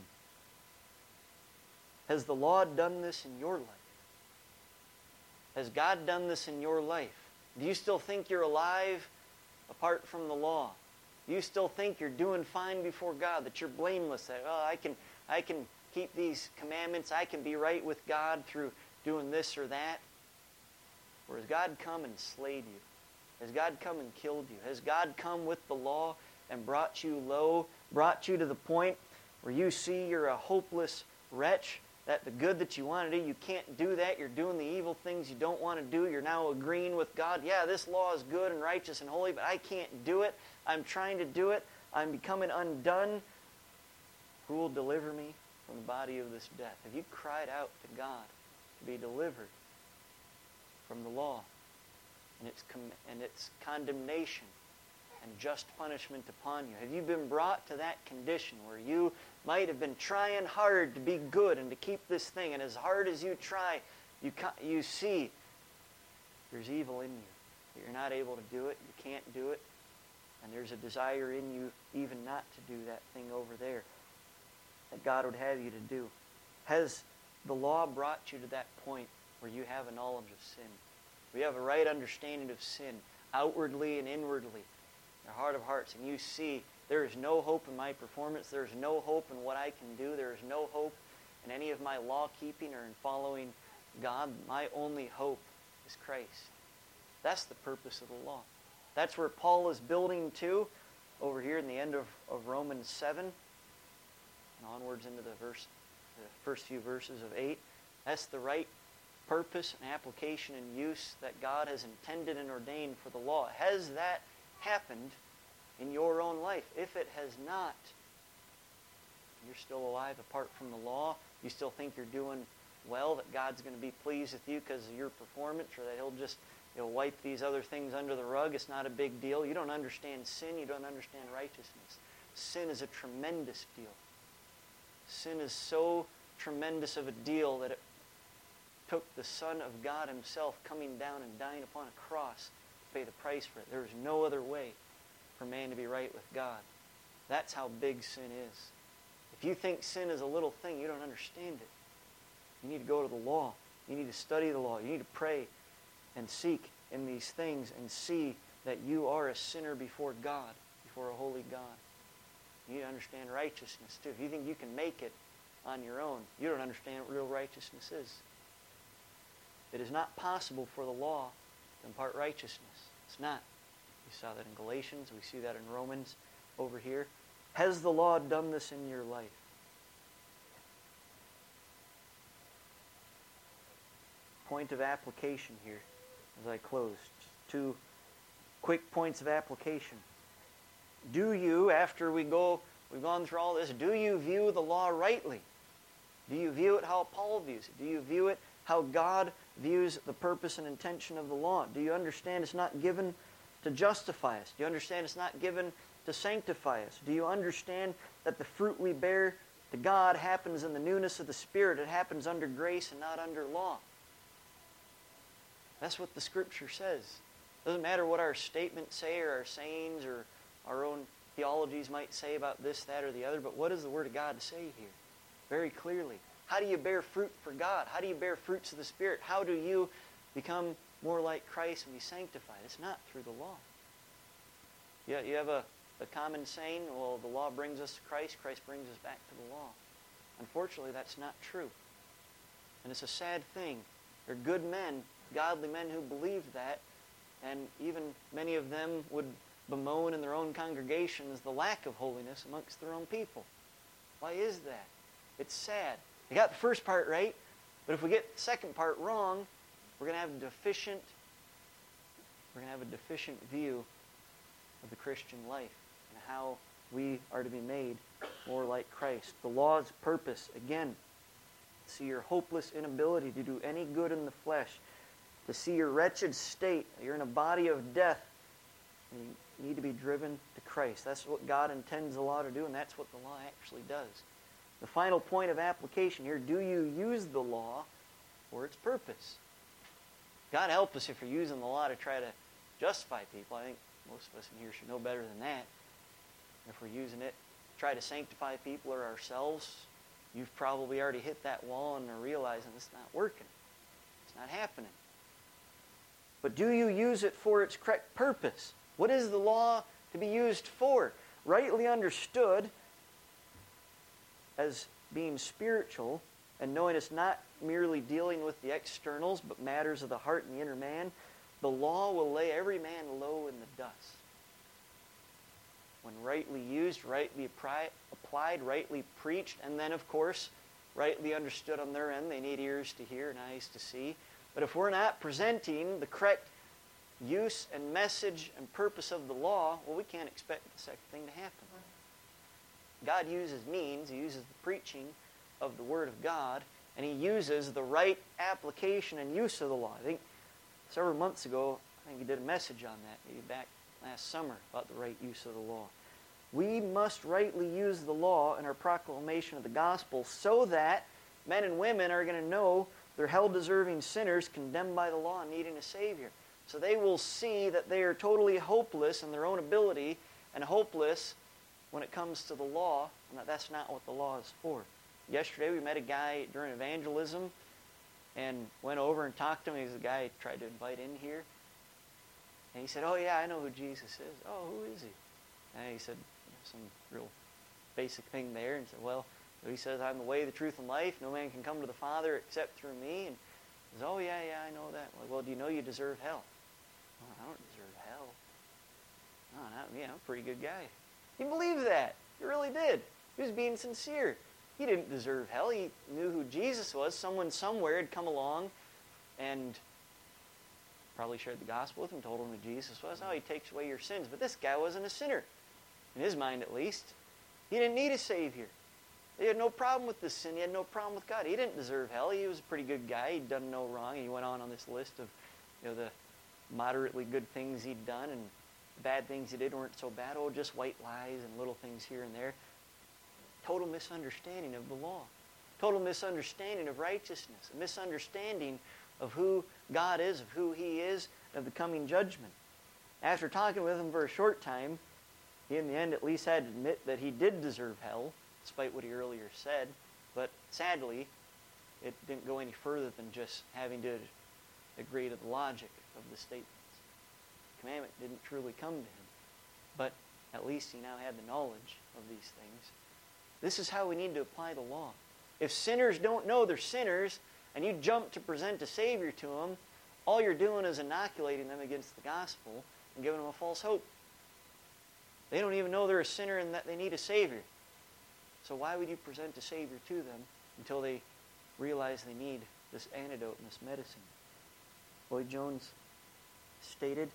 Has the law done this in your life? Has God done this in your life? Do you still think you're alive apart from the law? Do you still think you're doing fine before God, that you're blameless, that I can keep these commandments, I can be right with God through doing this or that? Or has God come and slayed you? Has God come and killed you? Has God come with the law and brought you low, brought you to the point where you see you're a hopeless wretch, that the good that you want to do, you can't do that. You're doing the evil things you don't want to do. You're now agreeing with God. Yeah, this law is good and righteous and holy, but I can't do it. I'm trying to do it. I'm becoming undone. Who will deliver me from the body of this death? Have you cried out to God to be delivered from the law and its condemnation and just punishment upon you? Have you been brought to that condition where you might have been trying hard to be good and to keep this thing, and as hard as you try, you see there's evil in you, that you're not able to do it, you can't do it, And there's a desire in you even not to do that thing over there that God would have you to do. Has the law brought you to that point where you have a knowledge of sin? Where you have a right understanding of sin, outwardly and inwardly, in your heart of hearts, and you see there is no hope in my performance, there is no hope in what I can do, there is no hope in any of my law-keeping or in following God. My only hope is Christ. That's the purpose of the law. That's where Paul is building to over here in the end of Romans 7 and onwards into the first few verses of 8. That's the right purpose and application and use that God has intended and ordained for the law. Has that happened in your own life? If it has not, you're still alive apart from the law. You still think you're doing well, that God's going to be pleased with you because of your performance, or that He'll just wipe these other things under the rug. It's not a big deal. You don't understand sin. You don't understand righteousness. Sin is a tremendous deal. Sin is so tremendous of a deal that it took the Son of God Himself coming down and dying upon a cross to pay the price for it. There is no other way for man to be right with God. That's how big sin is. If you think sin is a little thing, you don't understand it. You need to go to the law. You need to study the law. You need to pray and seek in these things and see that you are a sinner before God, before a holy God. You need to understand righteousness too. If you think you can make it on your own, you don't understand what real righteousness is. It is not possible for the law to impart righteousness. It's not. We saw that in Galatians. We see that in Romans over here. Has the law done this in your life? Point of application here as I close. Just 2 quick points of application. Do you, after we've gone through all this, do you view the law rightly? Do you view it how Paul views it? Do you view it how God views the purpose and intention of the law? Do you understand it's not given to justify us? Do you understand it's not given to sanctify us? Do you understand that the fruit we bear to God happens in the newness of the Spirit? It happens under grace and not under law. That's what the Scripture says. It doesn't matter what our statements say or our sayings or our own theologies might say about this, that, or the other, but what does the Word of God say here? Very clearly. How do you bear fruit for God? How do you bear fruits of the Spirit? How do you become more like Christ and be sanctified? It's not through the law. You have a common saying, well, the law brings us to Christ, Christ brings us back to the law. Unfortunately, that's not true. And it's a sad thing. There are good men, godly men who believe that, and even many of them would bemoan in their own congregations the lack of holiness amongst their own people. Why is that? It's sad. They got the first part right, but if we get the second part wrong, we're going to have a deficient view of the Christian life and how we are to be made more like Christ. The law's purpose, again, to see your hopeless inability to do any good in the flesh, to see your wretched state, you're in a body of death, and you need to be driven to Christ. That's what God intends the law to do, and that's what the law actually does. The final point of application here, do you use the law for its purpose? God help us if we're using the law to try to justify people. I think most of us in here should know better than that. If we're using it to try to sanctify people or ourselves, you've probably already hit that wall and are realizing it's not working. It's not happening. But do you use it for its correct purpose? What is the law to be used for? Rightly understood as being spiritual and knowing it's not merely dealing with the externals but matters of the heart and the inner man, the law will lay every man low in the dust. When rightly used, rightly applied, rightly preached, and then, of course, rightly understood on their end, they need ears to hear and eyes to see. But if we're not presenting the correct use and message and purpose of the law, well, we can't expect the second thing to happen. God uses means. He uses the preaching of the Word of God, and He uses the right application and use of the law. I think several months ago, He did a message on that, maybe back last summer, about the right use of the law. We must rightly use the law in our proclamation of the gospel so that men and women are going to know they're hell-deserving sinners condemned by the law and needing a Savior. So they will see that they are totally hopeless in their own ability and hopeless when it comes to the law, and that's not what the law is for. Yesterday we met a guy during evangelism and went over and talked to him. He was a guy I tried to invite in here. And he said, "Oh yeah, I know who Jesus is." "Oh, who is he?" And he said some real basic thing there, and said, "Well, he says, I'm the way, the truth, and life. No man can come to the Father except through me." And he says, "Oh yeah, I know that." "Well, do you know you deserve hell?" "Oh, I don't deserve hell." "No, not me. I'm a pretty good guy." He believed that. He really did. He was being sincere. He didn't deserve hell. He knew who Jesus was. Someone somewhere had come along and probably shared the gospel with him, told him who Jesus was. "Oh, he takes away your sins." But this guy wasn't a sinner. In his mind, at least. He didn't need a Savior. He had no problem with this sin. He had no problem with God. He didn't deserve hell. He was a pretty good guy. He'd done no wrong. He went on this list of the moderately good things he'd done, and the bad things he did weren't so bad. Oh, just white lies and little things here and there. Total misunderstanding of the law. Total misunderstanding of righteousness. A misunderstanding of who God is, of who He is, of the coming judgment. After talking with him for a short time, he in the end at least had to admit that he did deserve hell, despite what he earlier said. But sadly, it didn't go any further than just having to agree to the logic of the statements. The commandment didn't truly come to him. But at least he now had the knowledge of these things. This is how we need to apply the law. If sinners don't know they're sinners, and you jump to present a Savior to them, all you're doing is inoculating them against the gospel and giving them a false hope. They don't even know they're a sinner and that they need a Savior. So why would you present a Savior to them until they realize they need this antidote and this medicine? Lloyd Jones stated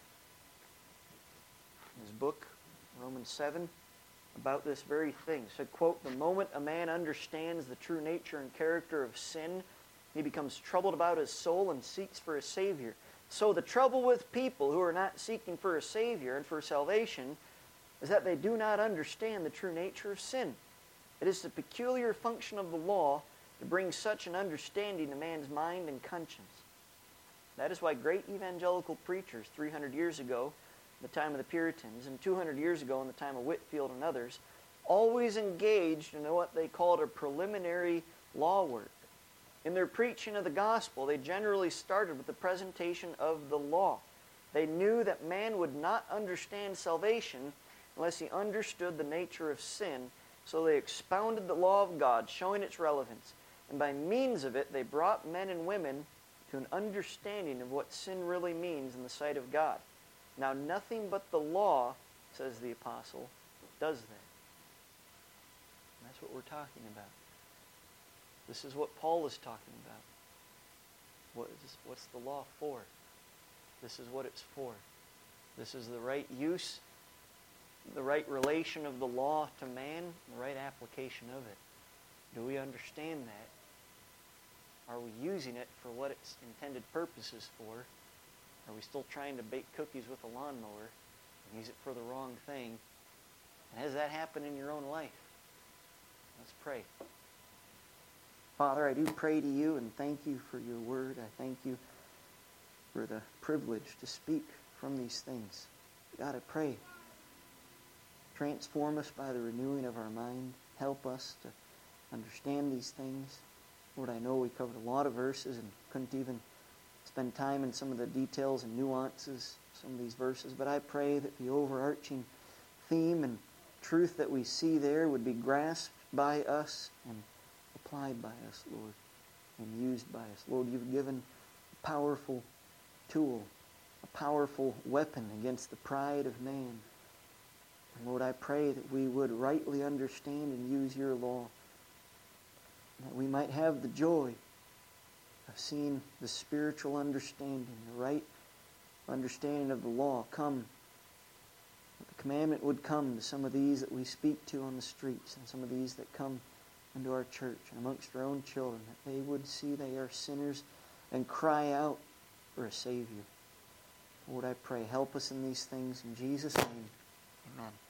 in his book, Romans 7, about this very thing. He said, quote, "The moment a man understands the true nature and character of sin, he becomes troubled about his soul and seeks for a Savior. So the trouble with people who are not seeking for a Savior and for salvation is that they do not understand the true nature of sin. It is the peculiar function of the law to bring such an understanding to man's mind and conscience. That is why great evangelical preachers 300 years ago, in the time of the Puritans, and 200 years ago in the time of Whitefield and others, always engaged in what they called a preliminary law work. In their preaching of the gospel, they generally started with the presentation of the law. They knew that man would not understand salvation unless he understood the nature of sin, so they expounded the law of God, showing its relevance, and by means of it they brought men and women to an understanding of what sin really means in the sight of God. Now nothing but the law, says the apostle, does that." And that's what we're talking about. This is what Paul is talking about. What's the law for? This is what it's for. This is the right use, the right relation of the law to man, the right application of it. Do we understand that? Are we using it for what its intended purpose is for? Are we still trying to bake cookies with a lawnmower and use it for the wrong thing? And has that happened in your own life? Let's pray. Father, I do pray to you and thank you for your word. I thank you for the privilege to speak from these things. God, I pray, transform us by the renewing of our mind. Help us to understand these things. Lord, I know we covered a lot of verses and couldn't even spend time in some of the details and nuances of some of these verses, but I pray that the overarching theme and truth that we see there would be grasped by us and applied by us, Lord, and used by us. Lord, you've given a powerful tool, a powerful weapon against the pride of man. And Lord, I pray that we would rightly understand and use your law, that we might have the joy of seeing the spiritual understanding, the right understanding of the law come. That the commandment would come to some of these that we speak to on the streets and some of these that come into our church and amongst our own children, that they would see they are sinners and cry out for a Savior. Lord, I pray, help us in these things. In Jesus' name, amen.